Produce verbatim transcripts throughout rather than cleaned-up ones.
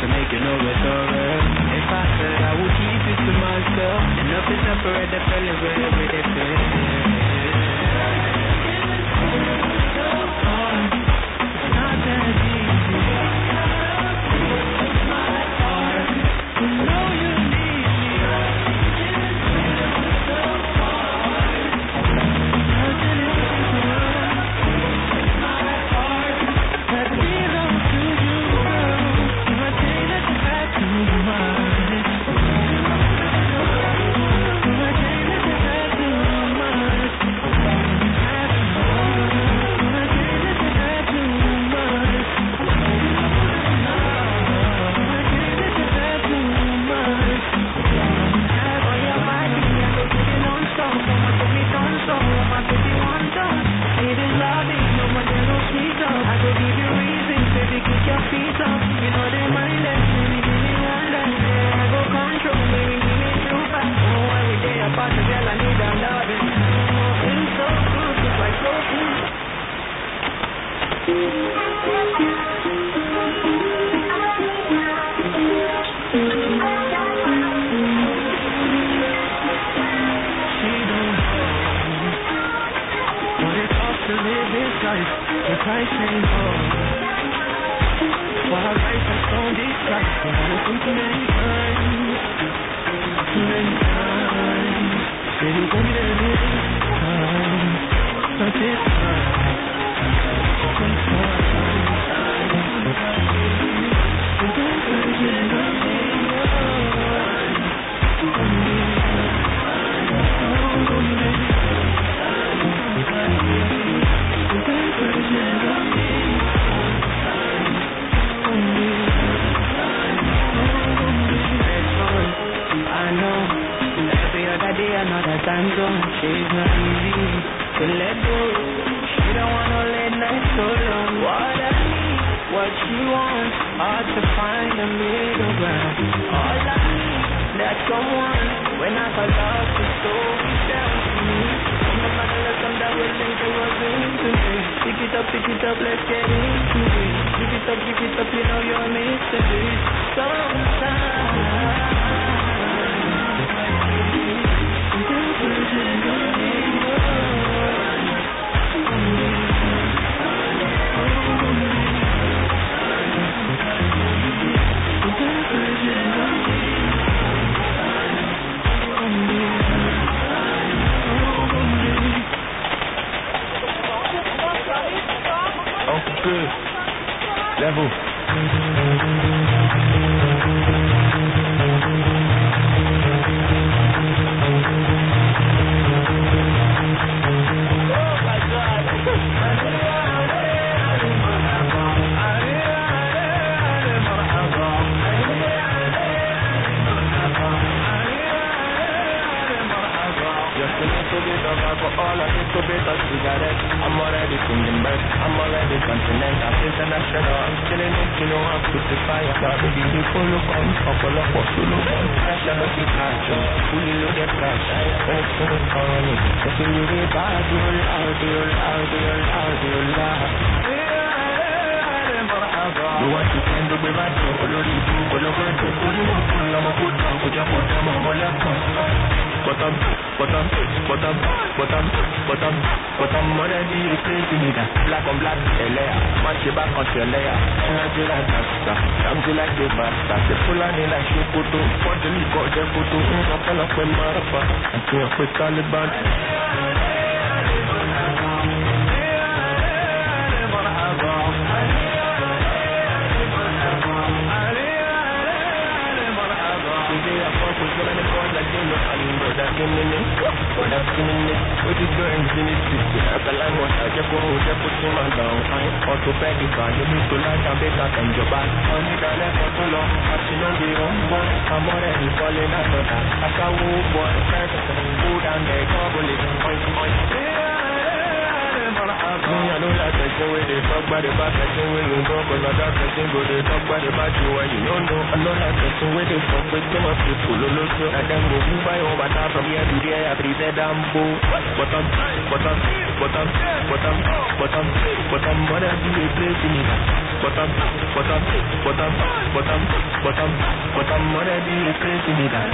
to make you know it's alright. If I could, I would keep it to myself. Enough to separate the feelings wherever they feel. Taliban. bottom, bottom, bottom, bottom, bottom, bottom. Wanna be crazy me that.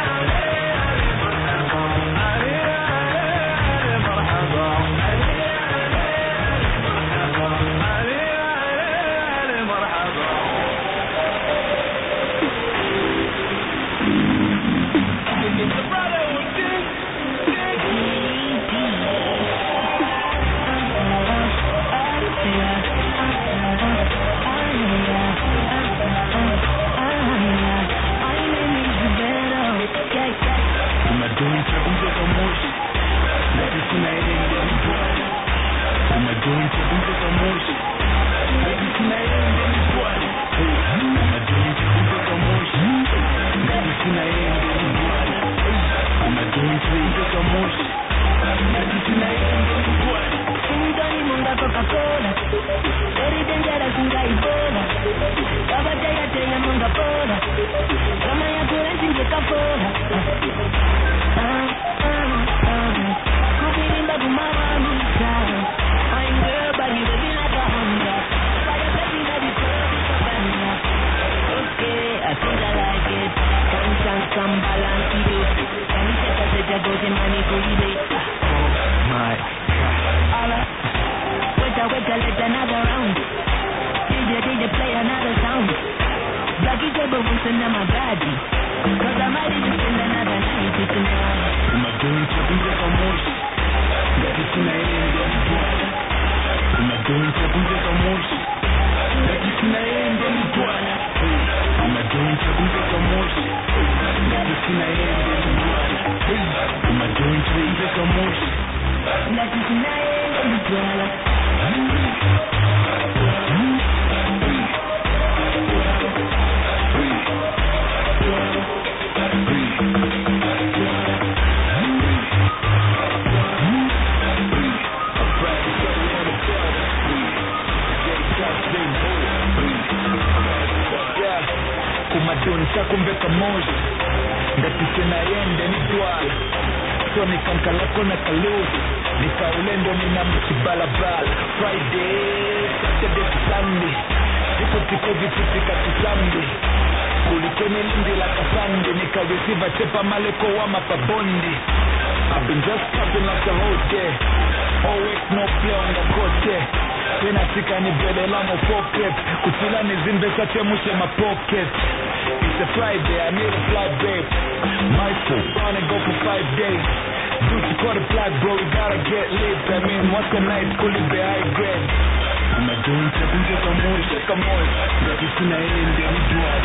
I've been just tapping like the whole day. Always no play on the cote. Tena sika ni bele la mo pocket. Kutila ni zimbe sa chemushe ma pocket. It's a Friday, I need a flight babe. My foot, wanna go for five days. Duty call the flight bro, we gotta get lit. I mean, what's the night, fully be high grade. Uma doing something just a more, just a more. That is in a end, then it's one.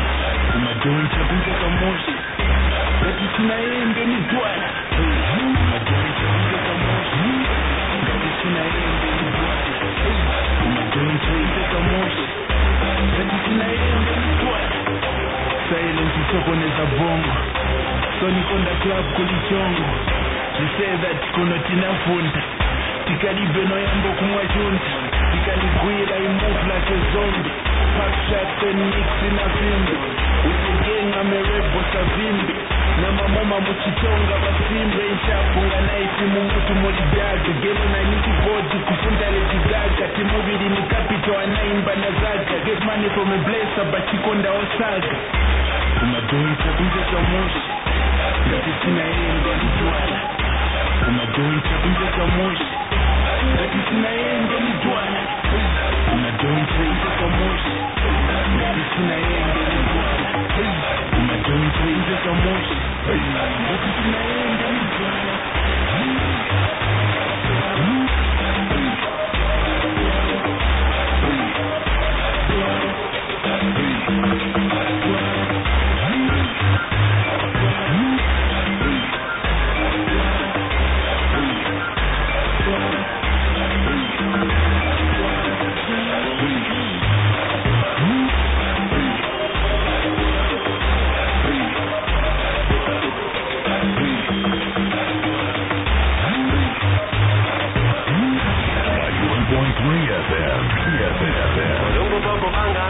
Uma doing something just a more. That is in a end, then it's one. Uma doing something just a more. That is in a end, then it's one. Uma doing something just a more. That is in a end, then it's one. Silence is up on the bongo. Sonic on the club kulichongo. She said that kuno tinafunda. Tikalibe no yambo kumwajunta. Tikaliguira I move like a zombie. Pack shots and mix in a vimbi. With the gang I'm a rebel savimbi. Na mamoma muchitonga basimbe. Inshapunga naiti mumutu molidaga. Gelo na niki body kufunda lejigaga. Timubili ni capital anaimba na zaga. Get money from a blazer but chikonda osaga. Uma doing something just a mosh. That is in a end and it's one. Uma doing something just a mosh. That is in a end and it's one. Uma doing something just a mosh. That is in a end and it's one. Uma doing something just a mosh. That is in a end and it's one.